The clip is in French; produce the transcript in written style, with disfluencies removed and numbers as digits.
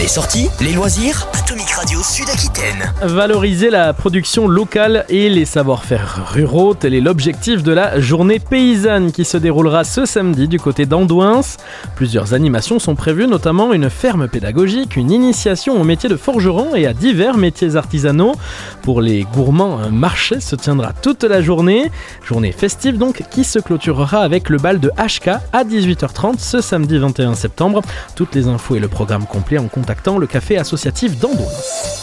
Les sorties, les loisirs, Atomic Radio Sud-Aquitaine. Valoriser la production locale et les savoir-faire ruraux, tel est l'objectif de la journée paysanne qui se déroulera ce samedi du côté d'Andouins. Plusieurs animations sont prévues, notamment une ferme pédagogique, une initiation au métier de forgeron et à divers métiers artisanaux. Pour les gourmands, un marché se tiendra toute la journée. Journée festive donc qui se clôturera avec le bal de HK à 18h30 ce samedi 21 septembre. Toutes les infos et le programme complet en contactant le café associatif d'Andouins.